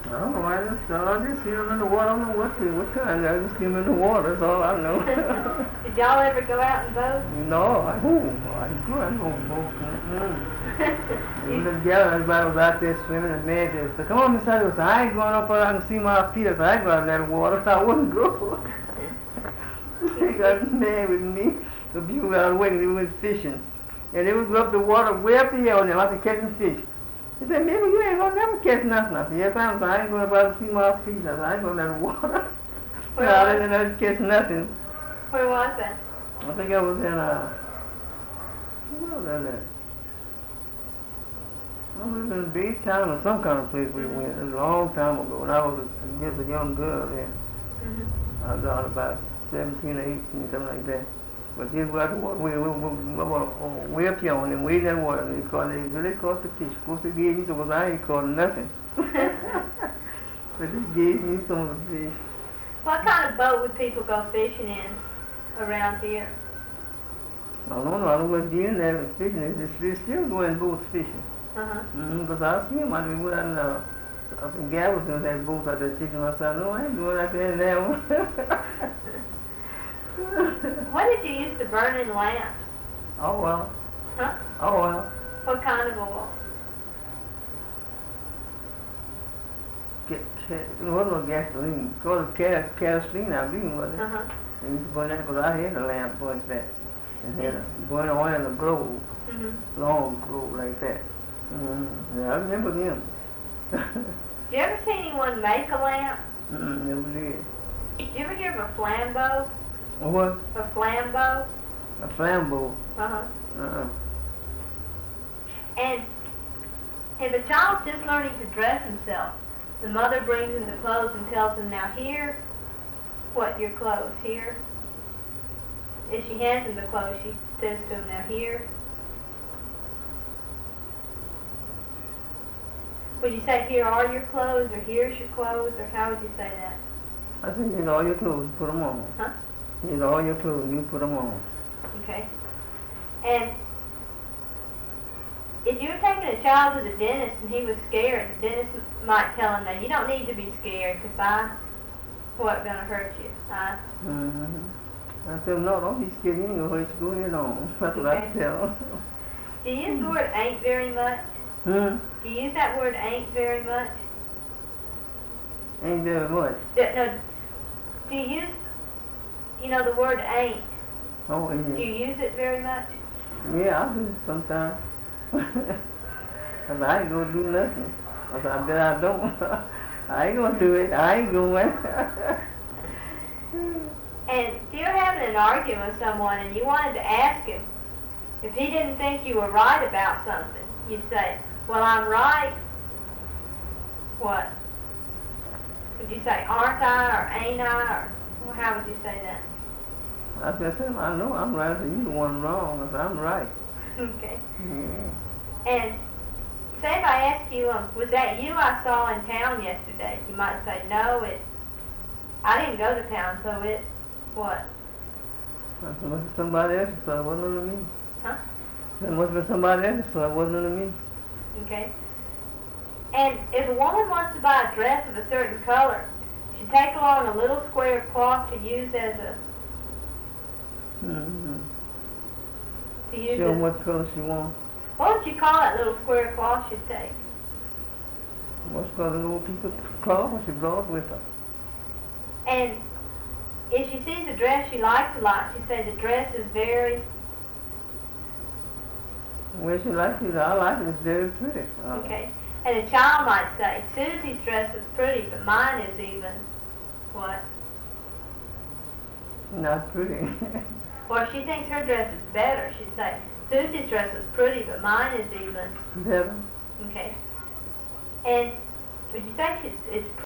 I don't know. I just see them in the water. I don't know what kind. I just see them in the water. That's all I know. Did y'all ever go out and vote? No, I don't boat. The gal, everybody was out there swimming, and man said, "Come on, Miss Sally." I said, "I ain't going up where I can see my feet." I said, "I ain't going in that water." I wouldn't go. They got mad with me. The people got away and they went fishing. And they would go up the water way up the hill and they like to catching fish. They said, "Maybe you ain't gonna never catch nothing." I said, "Yes, I am." So I ain't going to see my feet. I said, "I ain't going in that water." I didn't catch nothing. Where was that? I think I was in where was that at? I was in Beach Town or some kind of place we went. It was a long time ago when I was just a young girl then. I was about 17 or 18, something like that. But this was way up here on them, way in that water. They really caught the fish. Of course, they gave me some, but I ain't caught nothing. But they gave me some of the fish. What kind of boat would people go fishing in around here? I don't know. I don't know what in there fishing. They still go in boats fishing. Because I see them. I mean, up in Galveston, that boat out there fishing. I said, "No, I ain't going out there in that one." What did you use to burn in lamps? Oh, well. Huh? Oh, well. What kind of oil? It wasn't no gasoline. It was kerosene, I believe, wasn't it? And you could burn that because I had a lamp like that. And had a burn oil in a globe. Long globe like that. Yeah, I remember them. Did you ever see anyone make a lamp? Never did. Did you ever hear of a flambeau? A what? A flambeau? A flambeau. And if a child's just learning to dress himself, the mother brings him the clothes and tells him, "Now here, what, your clothes, here?" If she hands him the clothes, she says to him, "Now here." Would you say, "Here are your clothes," or "Here's your clothes," or how would you say that? I said, "Here's all your clothes, put them on." Huh? Here's all your clothes, you put them on. Okay. And if you were taking a child to the dentist and he was scared, the dentist might tell him, "Now you don't need to be scared because I wasn't going to hurt you." I said, "No, don't be scared. You ain't going to hurt you. Go ahead on." That's what I tell them. Do you use the word "ain't" very much? Do you use that word "ain't" very much? Ain't very much. No. Do you use, the word "ain't"? Oh, yeah. Do you use it very much? Yeah, I do sometimes. I said, "I ain't going to do nothing." I said, "I bet I don't." I ain't going to do it. I ain't going. And if you're having an argument with someone and you wanted to ask him, if he didn't think you were right about something, you'd say, "Well, I'm right." What? Would you say, "Aren't I," or "ain't I," or how would you say that? I said, "I know I'm right." I said, "You the one wrong." I said, "I'm right." Okay. Yeah. And say if I ask you, "Was that you I saw in town yesterday?" You might say, "No, I didn't go to town, so what?" I said, "Must be somebody else, so it wasn't under me." Huh? It must be somebody else, so it wasn't under me. Okay. And if a woman wants to buy a dress of a certain color, she take along a little square of cloth to use as a... Show them what color she wants. What would you call that little square of cloth she'd take? What's called a little piece of cloth she brought with her. And if she sees a dress she likes a lot, she'd say the dress is very... Well, she likes it. I like it. It's very pretty. Okay. And a child might say, "Susie's dress is pretty, but mine is even..." What? Not pretty. Or if she thinks her dress is better, she'd say, "Susie's dress is pretty, but mine is even..." Better. Okay. And would you say it's